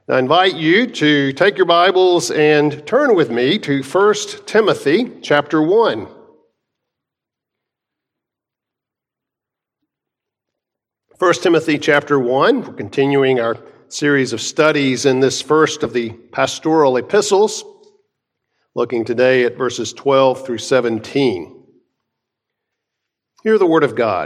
I invite you to take your Bibles and turn with me to 1 Timothy chapter 1. 1 Timothy chapter 1, we're continuing our series of studies in this first of the pastoral epistles, looking today at verses 12 through 17. Hear the word of God.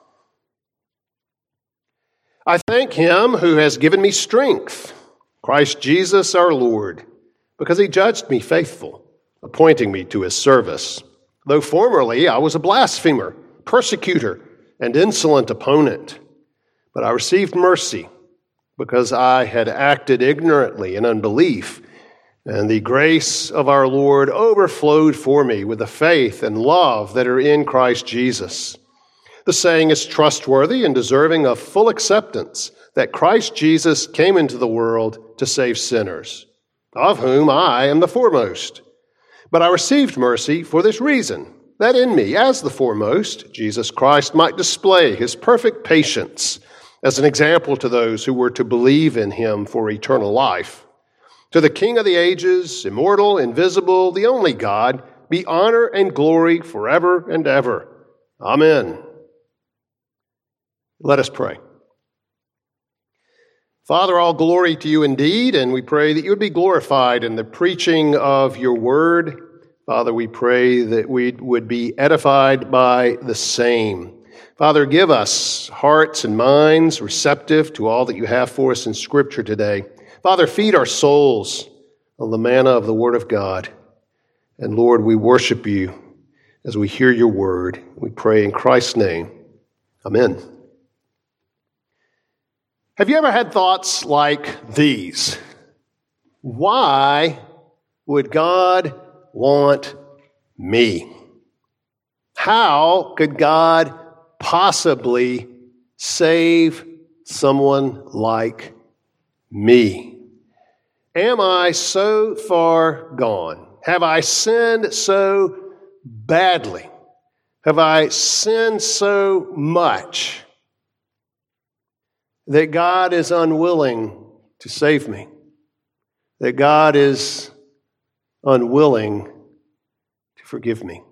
I thank him who has given me strength, Christ Jesus our Lord, because he judged me faithful, appointing me to his service. Though formerly I was a blasphemer, persecutor, and insolent opponent, but I received mercy because I had acted ignorantly in unbelief, and the grace of our Lord overflowed for me with the faith and love that are in Christ Jesus. The saying is trustworthy and deserving of full acceptance, that Christ Jesus came into the world to save sinners, of whom I am the foremost. But I received mercy for this reason, that in me, as the foremost, Jesus Christ might display his perfect patience as an example to those who were to believe in him for eternal life. To the King of the ages, immortal, invisible, the only God, be honor and glory forever and ever. Amen. Let us pray. Father, all glory to you indeed, and we pray that you would be glorified in the preaching of your word. Father, we pray that we would be edified by the same. Father, give us hearts and minds receptive to all that you have for us in Scripture today. Father, feed our souls on the manna of the Word of God. And Lord, we worship you as we hear your word. We pray in Christ's name. Amen. Have you ever had thoughts like these? Why would God want me? How could God possibly save someone like me? Am I so far gone? Have I sinned so badly? Have I sinned so much that God is unwilling to save me? That God is unwilling to forgive me?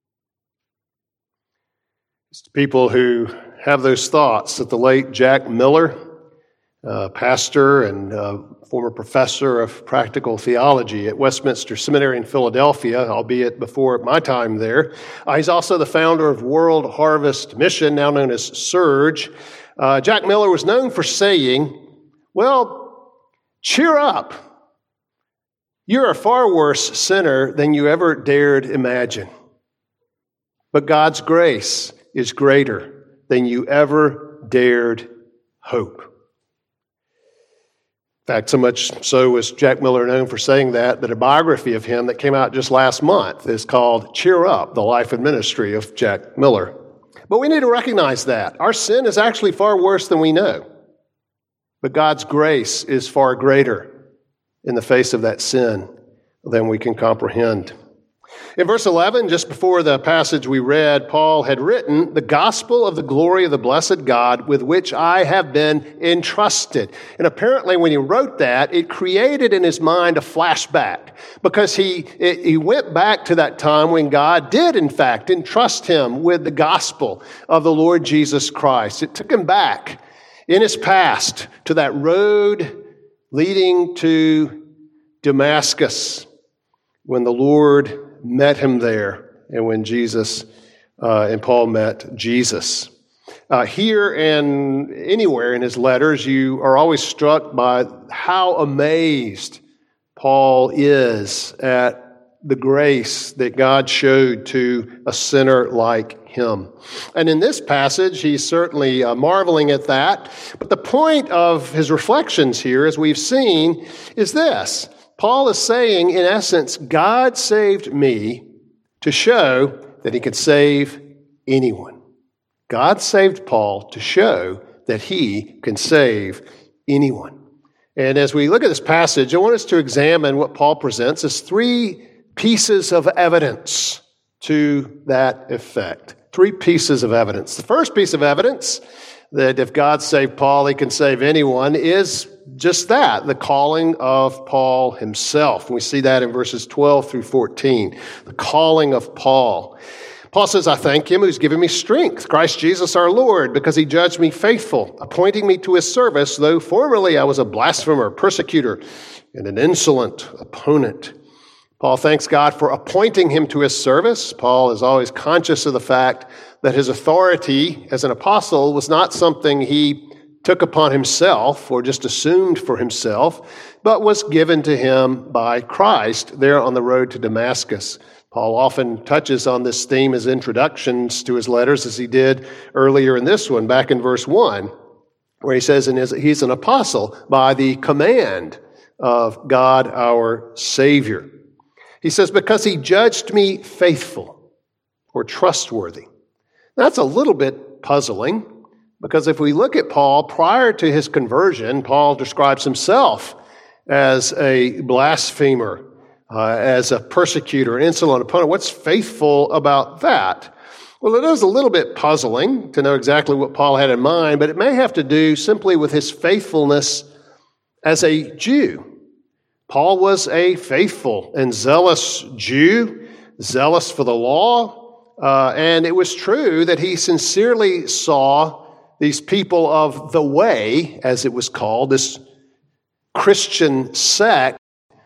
It's people who have those thoughts that the late Jack Miller, pastor and former professor of practical theology at Westminster Seminary in Philadelphia, albeit before my time there. He's also the founder of World Harvest Mission, now known as Surge. Jack Miller was known for saying, well, cheer up. You're a far worse sinner than you ever dared imagine. But God's grace is greater than you ever dared hope. In fact, so much so was Jack Miller known for saying that a biography of him that came out just last month is called Cheer Up, the Life and Ministry of Jack Miller. But we need to recognize that our sin is actually far worse than we know. But God's grace is far greater in the face of that sin than we can comprehend. In verse 11, just before the passage we read, Paul had written, the gospel of the glory of the blessed God with which I have been entrusted. And apparently when he wrote that, it created in his mind a flashback because he went back to that time when God did, in fact, entrust him with the gospel of the Lord Jesus Christ. It took him back in his past to that road leading to Damascus when the Lord met him there, and when Jesus and Paul met Jesus. Here and anywhere in his letters, you are always struck by how amazed Paul is at the grace that God showed to a sinner like him. And in this passage, he's certainly marveling at that. But the point of his reflections here, as we've seen, is this. Paul is saying, in essence, God saved me to show that he could save anyone. God saved Paul to show that he can save anyone. And as we look at this passage, I want us to examine what Paul presents as three pieces of evidence to that effect. Three pieces of evidence. The first piece of evidence that if God saved Paul, he can save anyone is just that, the calling of Paul himself. We see that in verses 12 through 14, the calling of Paul. Paul says, I thank him who's given me strength, Christ Jesus our Lord, because he judged me faithful, appointing me to his service, though formerly I was a blasphemer, persecutor, and an insolent opponent. Paul thanks God for appointing him to his service. Paul is always conscious of the fact that his authority as an apostle was not something he took upon himself or just assumed for himself, but was given to him by Christ there on the road to Damascus. Paul often touches on this theme as introductions to his letters, as he did earlier in this one, back in verse 1, where he says he's an apostle by the command of God our Savior. He says, because he judged me faithful or trustworthy. That's a little bit puzzling, because if we look at Paul prior to his conversion, Paul describes himself as a blasphemer, as a persecutor, an insolent opponent. What's faithful about that? Well, it is a little bit puzzling to know exactly what Paul had in mind, but it may have to do simply with his faithfulness as a Jew. Paul was a faithful and zealous Jew, zealous for the law, and it was true that he sincerely saw these people of the way, as it was called, this Christian sect,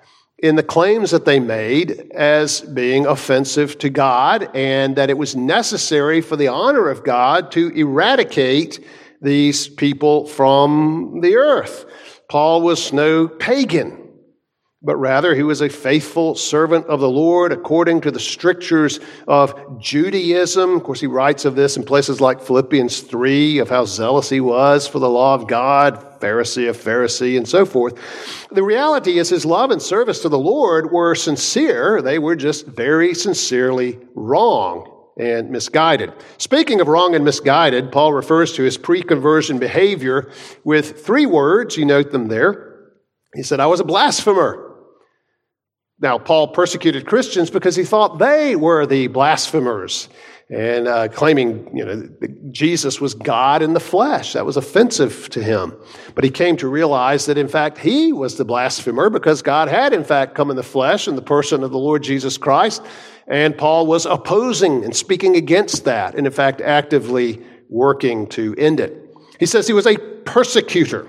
in the claims that they made as being offensive to God, and that it was necessary for the honor of God to eradicate these people from the earth. Paul was no pagan, but rather he was a faithful servant of the Lord according to the strictures of Judaism. Of course, he writes of this in places like Philippians 3, of how zealous he was for the law of God, Pharisee of Pharisee, and so forth. The reality is his love and service to the Lord were sincere. They were just very sincerely wrong and misguided. Speaking of wrong and misguided, Paul refers to his pre-conversion behavior with 3 words. You note them there. He said, I was a blasphemer. Now, Paul persecuted Christians because he thought they were the blasphemers and claiming, that Jesus was God in the flesh. That was offensive to him. But he came to realize that, in fact, he was the blasphemer because God had, in fact, come in the flesh in the person of the Lord Jesus Christ. And Paul was opposing and speaking against that and, in fact, actively working to end it. He says he was a persecutor.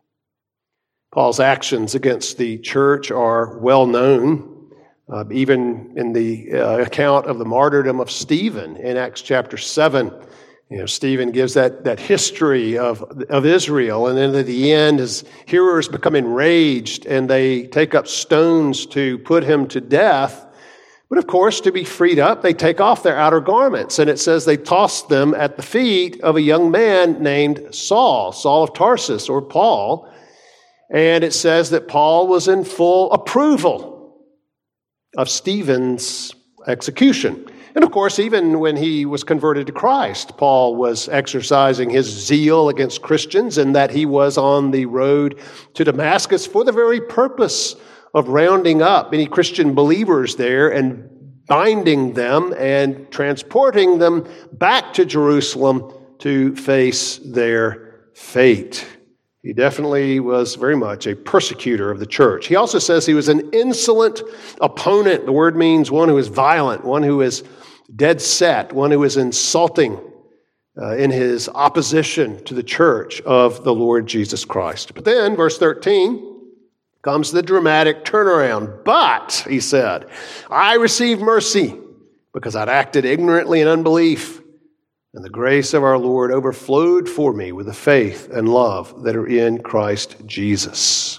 Paul's actions against the church are well known, even in the account of the martyrdom of Stephen in Acts chapter 7. Stephen gives that history of Israel, and then at the end, his hearers become enraged, and they take up stones to put him to death. But of course, to be freed up, they take off their outer garments, and it says they tossed them at the feet of a young man named Saul of Tarsus, or Paul. And it says that Paul was in full approval of Stephen's execution. And of course, even when he was converted to Christ, Paul was exercising his zeal against Christians, and that he was on the road to Damascus for the very purpose of rounding up any Christian believers there and binding them and transporting them back to Jerusalem to face their fate. He definitely was very much a persecutor of the church. He also says he was an insolent opponent. The word means one who is violent, one who is dead set, one who is insulting in his opposition to the church of the Lord Jesus Christ. But then, verse 13, comes the dramatic turnaround. But, he said, I received mercy because I'd acted ignorantly in unbelief. And the grace of our Lord overflowed for me with the faith and love that are in Christ Jesus.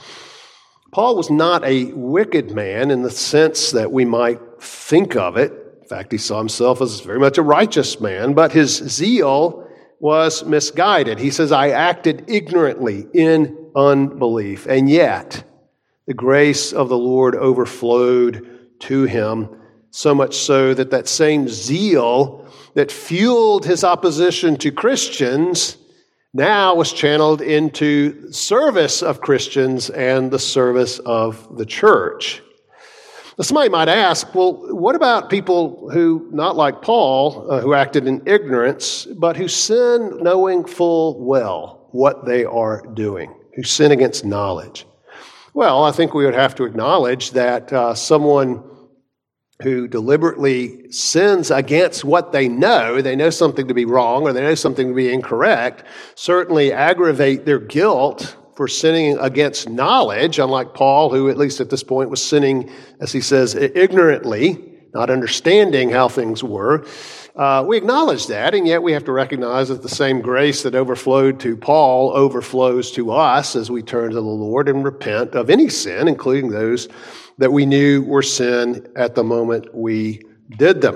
Paul was not a wicked man in the sense that we might think of it. In fact, he saw himself as very much a righteous man, but his zeal was misguided. He says, I acted ignorantly in unbelief, and yet the grace of the Lord overflowed to him, so much so that that same zeal that fueled his opposition to Christians now was channeled into service of Christians and the service of the church. Now, somebody might ask, well, what about people who, not like Paul, who acted in ignorance, but who sin knowing full well what they are doing? who sin against knowledge. Well, I think we would have to acknowledge that someone who deliberately sins against what they know something to be wrong or they know something to be incorrect, certainly aggravate their guilt for sinning against knowledge, unlike Paul, who at least at this point was sinning, as he says, ignorantly, not understanding how things were. We acknowledge that, and yet we have to recognize that the same grace that overflowed to Paul overflows to us as we turn to the Lord and repent of any sin, including those that we knew were sin at the moment we did them.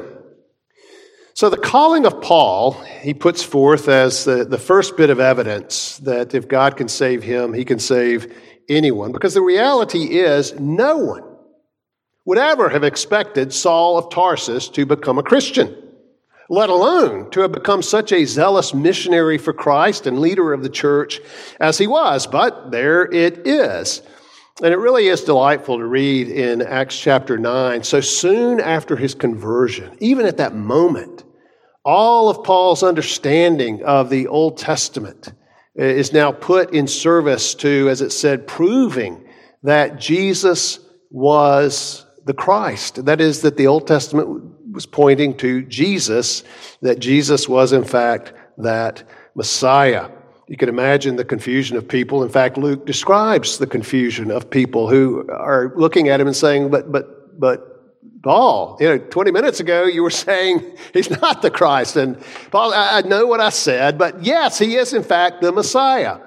So the calling of Paul, he puts forth as the first bit of evidence that if God can save him, he can save anyone. Because the reality is no one would ever have expected Saul of Tarsus to become a Christian, let alone to have become such a zealous missionary for Christ and leader of the church as he was. But there it is. And it really is delightful to read in Acts chapter 9. So soon after his conversion, even at that moment, all of Paul's understanding of the Old Testament is now put in service to, as it said, proving that Jesus was the Christ. That is, that the Old Testament was pointing to Jesus, that Jesus was, in fact, that Messiah. You can imagine the confusion of people. In fact, Luke describes the confusion of people who are looking at him and saying, but Paul, 20 minutes ago you were saying he's not the Christ. And Paul, I know what I said, but yes, he is in fact the Messiah.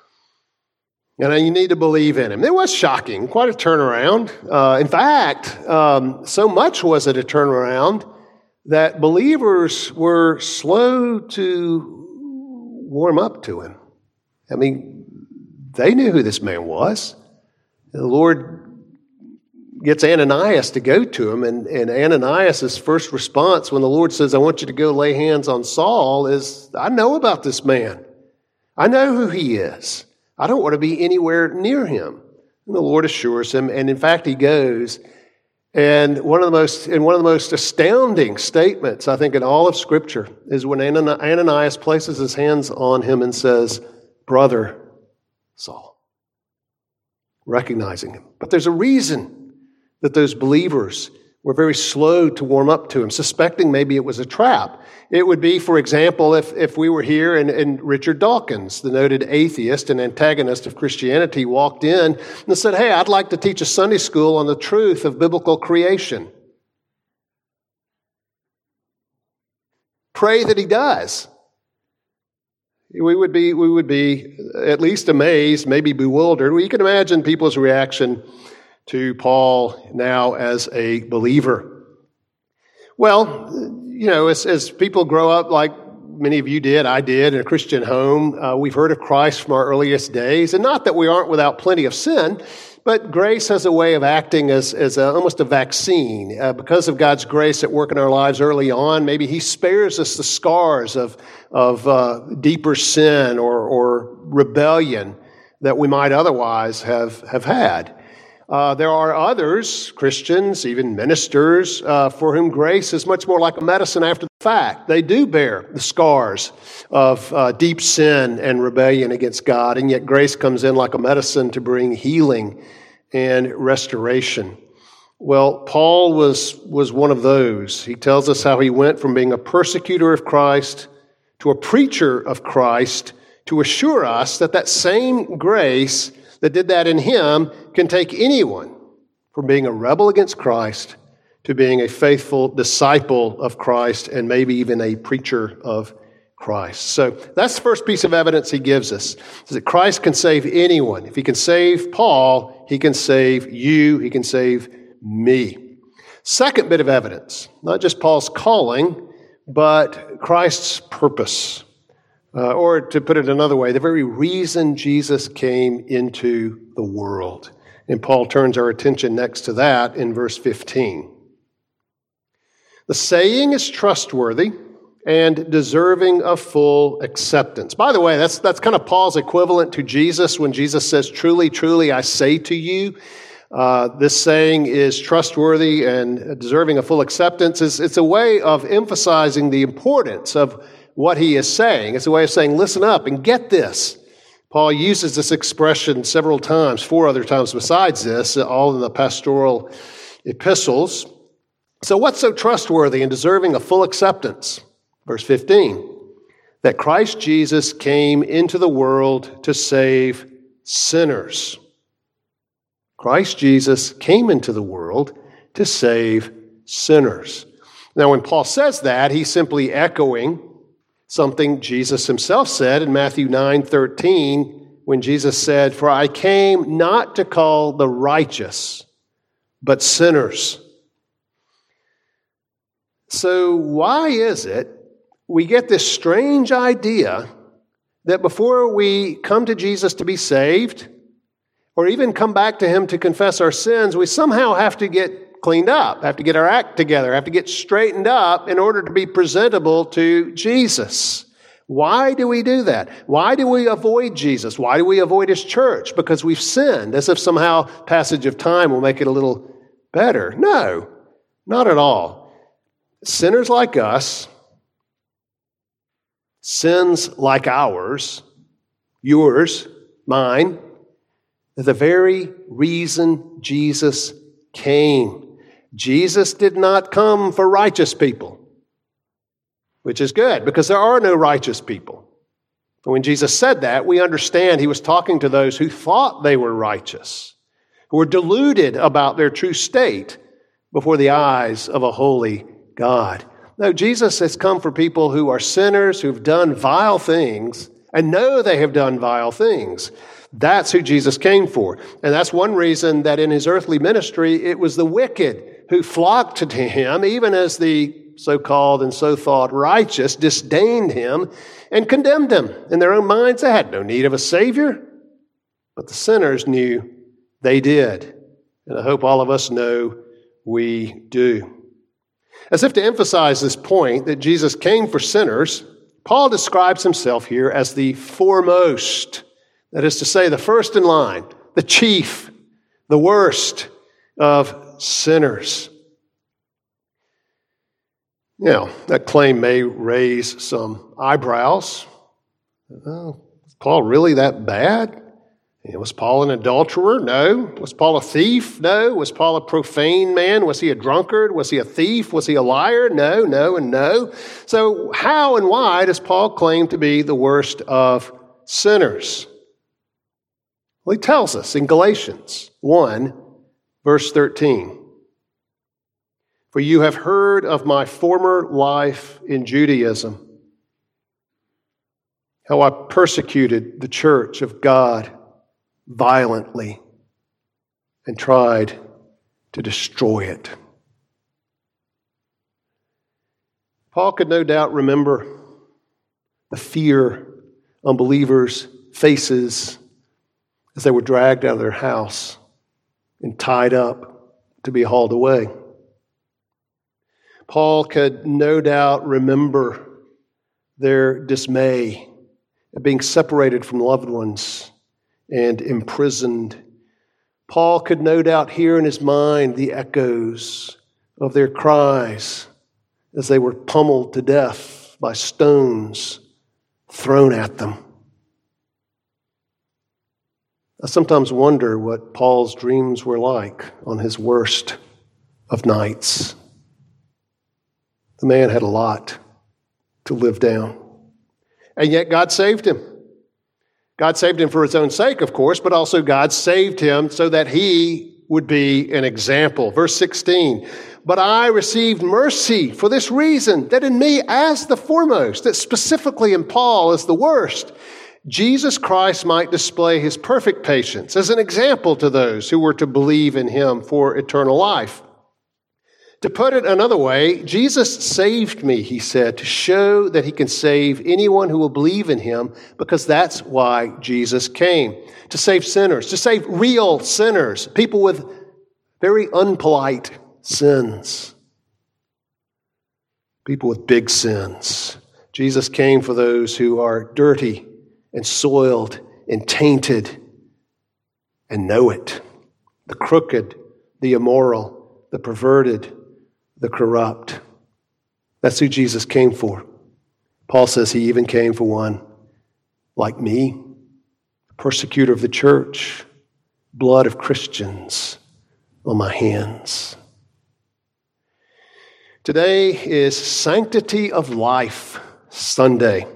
And you need to believe in him. It was shocking, quite a turnaround. In fact, so much was it a turnaround that believers were slow to warm up to him. I mean, they knew who this man was. The Lord gets Ananias to go to him, and Ananias' first response when the Lord says, I want you to go lay hands on Saul, is, I know about this man. I know who he is. I don't want to be anywhere near him. And the Lord assures him, and in fact he goes. And one of the most astounding statements, I think, in all of Scripture is when Ananias places his hands on him and says, Brother Saul, recognizing him. But there's a reason that those believers were very slow to warm up to him, suspecting maybe it was a trap. It would be, for example, if we were here and Richard Dawkins, the noted atheist and antagonist of Christianity, walked in and said, hey, I'd like to teach a Sunday school on the truth of biblical creation. Pray that he does. We would be at least amazed, maybe bewildered. You can imagine people's reaction to Paul now as a believer. Well, as people grow up, like many of you did, I did, in a Christian home, we've heard of Christ from our earliest days. And not that we aren't without plenty of sin, but grace has a way of acting as almost a vaccine. Because of God's grace at work in our lives early on, maybe he spares us the scars of deeper sin or rebellion that we might otherwise have had. There are others, Christians, even ministers, for whom grace is much more like a medicine after the fact. They do bear the scars of deep sin and rebellion against God, and yet grace comes in like a medicine to bring healing and restoration. Well, Paul was one of those. He tells us how he went from being a persecutor of Christ to a preacher of Christ to assure us that same grace that did that in him can take anyone from being a rebel against Christ to being a faithful disciple of Christ and maybe even a preacher of Christ. So that's the first piece of evidence he gives us, is that Christ can save anyone. If he can save Paul, he can save you, he can save me. Second bit of evidence, not just Paul's calling, but Christ's purpose. Or to put it another way, the very reason Jesus came into the world. And Paul turns our attention next to that in verse 15. The saying is trustworthy and deserving of full acceptance. By the way, that's kind of Paul's equivalent to Jesus when Jesus says, truly, truly, I say to you. This saying is trustworthy and deserving of full acceptance. It's a way of emphasizing the importance of what he is saying. It's a way of saying, listen up and get this. Paul uses this expression several times, 4 other times besides this, all in the pastoral epistles. So what's so trustworthy and deserving of full acceptance? Verse 15, that Christ Jesus came into the world to save sinners. Christ Jesus came into the world to save sinners. Now, when Paul says that, he's simply echoing something Jesus himself said in Matthew 9:13, when Jesus said, "For I came not to call the righteous, but sinners." So why is it we get this strange idea that before we come to Jesus to be saved, or even come back to him to confess our sins, we somehow have to get cleaned up, have to get our act together, have to get straightened up in order to be presentable to Jesus? Why do we do that? Why do we avoid Jesus? Why do we avoid his church? Because we've sinned, as if somehow passage of time will make it a little better. No, not at all. Sinners like us, sins like ours, yours, mine, are the very reason Jesus came. Jesus did not come for righteous people, which is good because there are no righteous people. And when Jesus said that, we understand he was talking to those who thought they were righteous, who were deluded about their true state before the eyes of a holy God. No, Jesus has come for people who are sinners, who've done vile things, and know they have done vile things. That's who Jesus came for. And that's one reason that in his earthly ministry, it was the wicked who flocked to him, even as the so-called and so-thought righteous disdained him and condemned him. In their own minds, they had no need of a Savior, but the sinners knew they did. And I hope all of us know we do. As if to emphasize this point that Jesus came for sinners, Paul describes himself here as the foremost. That is to say, the first in line, the chief, the worst of sinners. Now, that claim may raise some eyebrows. Was Paul really that bad? Was Paul an adulterer? No. Was Paul a thief? No. Was Paul a profane man? Was he a drunkard? Was he a thief? Was he a liar? No, no, and no. So how and why does Paul claim to be the worst of sinners? Well, he tells us in Galatians 1, verse 13. For you have heard of my former life in Judaism, how I persecuted the church of God violently and tried to destroy it. Paul could no doubt remember the fear on believers' faces as they were dragged out of their house and tied up to be hauled away. Paul could no doubt remember their dismay at being separated from loved ones and imprisoned. Paul could no doubt hear in his mind the echoes of their cries as they were pummeled to death by stones thrown at them. I sometimes wonder what Paul's dreams were like on his worst of nights. The man had a lot to live down. And yet God saved him. God saved him for his own sake, of course, but also God saved him so that he would be an example. Verse 16, but I received mercy for this reason, that in me as the foremost, that specifically in Paul as the worst, Jesus Christ might display his perfect patience as an example to those who were to believe in him for eternal life. To put it another way, Jesus saved me, he said, to show that he can save anyone who will believe in him, because that's why Jesus came. To save sinners, to save real sinners, people with very unpolite sins, people with big sins. Jesus came for those who are dirty and soiled and tainted and know it. The crooked, the immoral, the perverted, the corrupt. That's who Jesus came for. Paul says he even came for one like me, persecutor of the church, blood of Christians on my hands. Today is Sanctity of Life Sunday.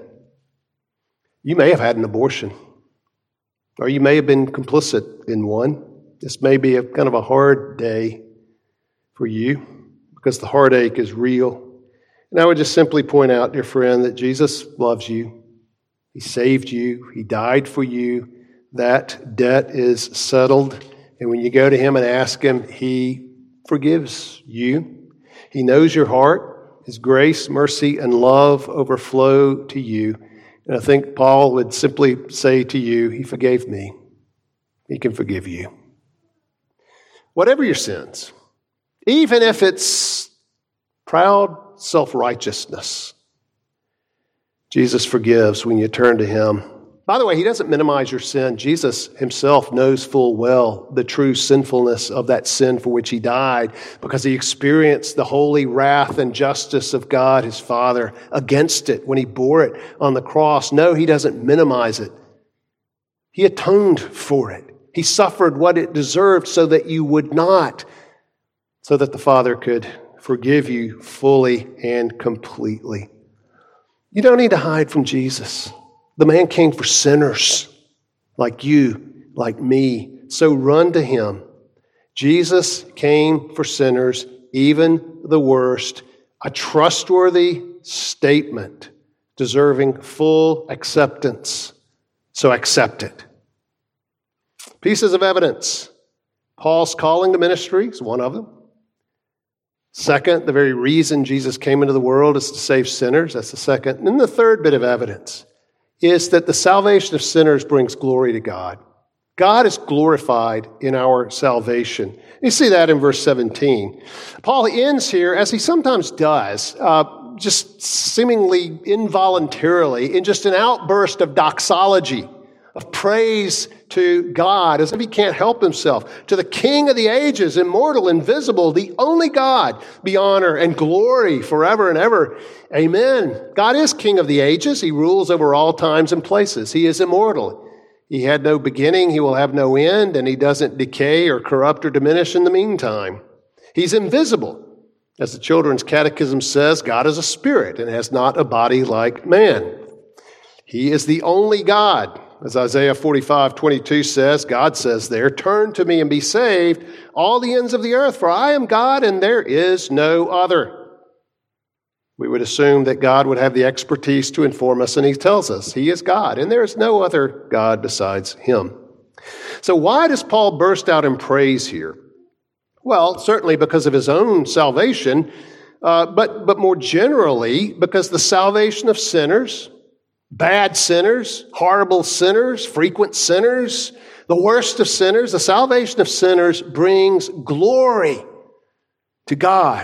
You may have had an abortion, or you may have been complicit in one. This may be a kind of a hard day for you because the heartache is real. And I would just simply point out, dear friend, that Jesus loves you. He saved you. He died for you. That debt is settled. And when you go to Him and ask Him, He forgives you. He knows your heart. His grace, mercy, and love overflow to you. And I think Paul would simply say to you, He forgave me. He can forgive you. Whatever your sins, even if it's proud self-righteousness, Jesus forgives when you turn to Him. By the way, He doesn't minimize your sin. Jesus Himself knows full well the true sinfulness of that sin for which He died, because He experienced the holy wrath and justice of God, His Father, against it when He bore it on the cross. No, He doesn't minimize it. He atoned for it. He suffered what it deserved so that you would not, so that the Father could forgive you fully and completely. You don't need to hide from Jesus. The man came for sinners like you, like me. So run to Him. Jesus came for sinners, even the worst. A trustworthy statement deserving full acceptance. So accept it. Pieces of evidence. Paul's calling to ministry is one of them. Second, the very reason Jesus came into the world is to save sinners. That's the second. And then the third bit of evidence is that the salvation of sinners brings glory to God. God is glorified in our salvation. You see that in verse 17. Paul ends here, as he sometimes does, just seemingly involuntarily, in just an outburst of doxology, of praise to God, as if he can't help himself. To the King of the ages, immortal, invisible, the only God, be honor and glory forever and ever. Amen. God is King of the ages. He rules over all times and places. He is immortal. He had no beginning. He will have no end, and He doesn't decay or corrupt or diminish in the meantime. He's invisible. As the Children's Catechism says, God is a spirit and has not a body like man. He is the only God. As Isaiah 45:22 says, God says there, "Turn to me and be saved, all the ends of the earth, for I am God and there is no other." We would assume that God would have the expertise to inform us, and He tells us He is God, and there is no other God besides Him. So why does Paul burst out in praise here? Well, certainly because of his own salvation, but more generally because the salvation of sinners, bad sinners, horrible sinners, frequent sinners, the worst of sinners, the salvation of sinners brings glory to God.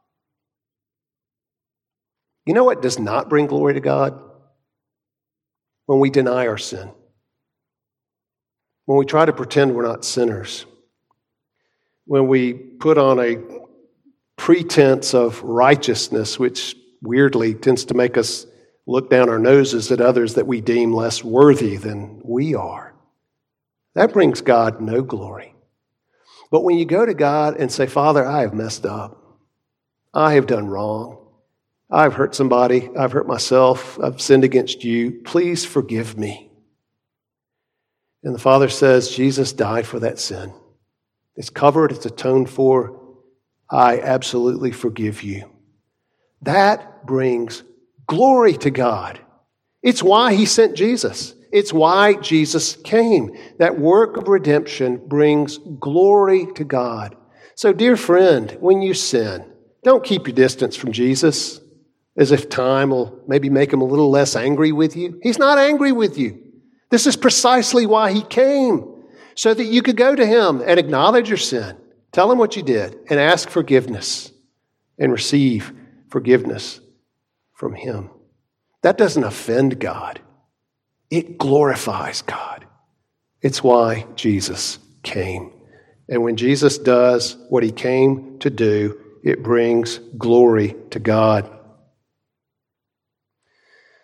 You know what does not bring glory to God? When we deny our sin. When we try to pretend we're not sinners. When we put on a pretense of righteousness, which weirdly tends to make us look down our noses at others that we deem less worthy than we are. That brings God no glory. But when you go to God and say, "Father, I have messed up. I have done wrong. I've hurt somebody. I've hurt myself. I've sinned against you. Please forgive me." And the Father says, Jesus died for that sin. It's covered. It's atoned for. I absolutely forgive you. That brings glory to God. It's why He sent Jesus. It's why Jesus came. That work of redemption brings glory to God. So, dear friend, when you sin, don't keep your distance from Jesus as if time will maybe make Him a little less angry with you. He's not angry with you. This is precisely why He came, so that you could go to Him and acknowledge your sin, tell Him what you did, and ask forgiveness and receive forgiveness from Him. That doesn't offend God. It glorifies God. It's why Jesus came. And when Jesus does what He came to do, it brings glory to God.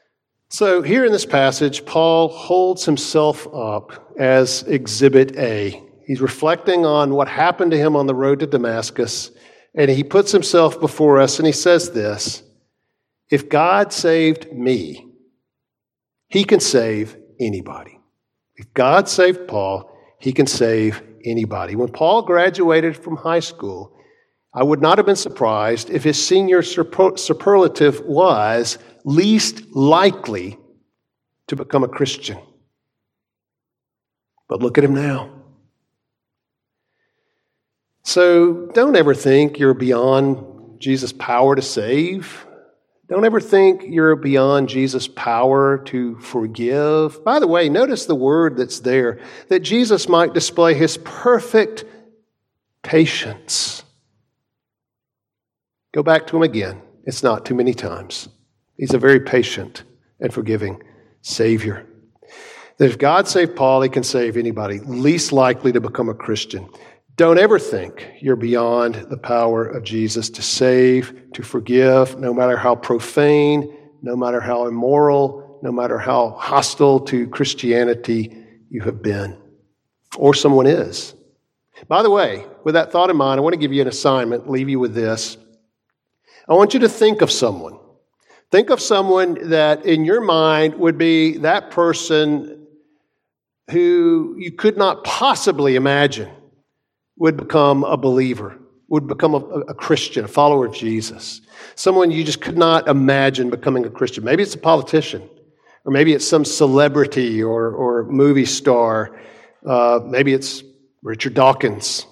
So here in this passage, Paul holds himself up as Exhibit A. He's reflecting on what happened to him on the road to Damascus, and he puts himself before us and he says this: if God saved me, he can save anybody. If God saved Paul, he can save anybody. When Paul graduated from high school, I would not have been surprised if his senior superlative was least likely to become a Christian. But look at him now. So don't ever think you're beyond Jesus' power to save. Don't ever think you're beyond Jesus' power to forgive. By the way, notice the word that's there, that Jesus might display his perfect patience. Go back to him again. It's not too many times. He's a very patient and forgiving Savior. That if God saved Paul, he can save anybody, least likely to become a Christian. Don't ever think you're beyond the power of Jesus to save, to forgive, no matter how profane, no matter how immoral, no matter how hostile to Christianity you have been, or someone is. By the way, with that thought in mind, I want to give you an assignment, leave you with this. I want you to think of someone. Think of someone that in your mind would be that person who you could not possibly imagine would become a believer, would become a Christian, a follower of Jesus. Someone you just could not imagine becoming a Christian. Maybe it's a politician, or maybe it's some celebrity or movie star. Maybe it's Richard Dawkins.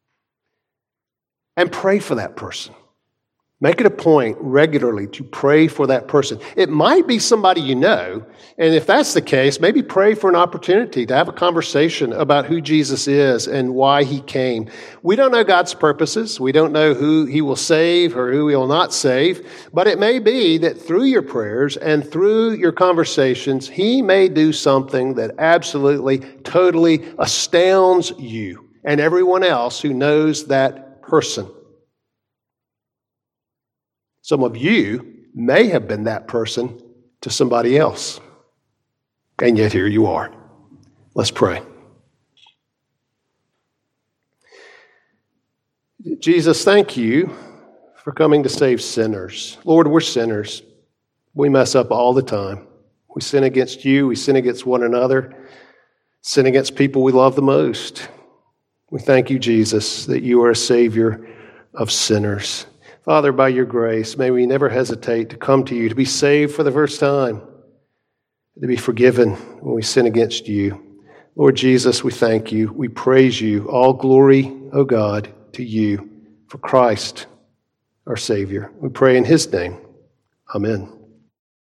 And pray for that person. Make it a point regularly to pray for that person. It might be somebody you know, and if that's the case, maybe pray for an opportunity to have a conversation about who Jesus is and why he came. We don't know God's purposes. We don't know who he will save or who he will not save, but it may be that through your prayers and through your conversations, he may do something that absolutely, totally astounds you and everyone else who knows that person. Some of you may have been that person to somebody else. And yet here you are. Let's pray. Jesus, thank you for coming to save sinners. Lord, we're sinners. We mess up all the time. We sin against you. We sin against one another. Sin against people we love the most. We thank you, Jesus, that you are a Savior of sinners. Father, by your grace, may we never hesitate to come to you, to be saved for the first time, to be forgiven when we sin against you. Lord Jesus, we thank you. We praise you. All glory, O God, to you for Christ, our Savior. We pray in his name. Amen.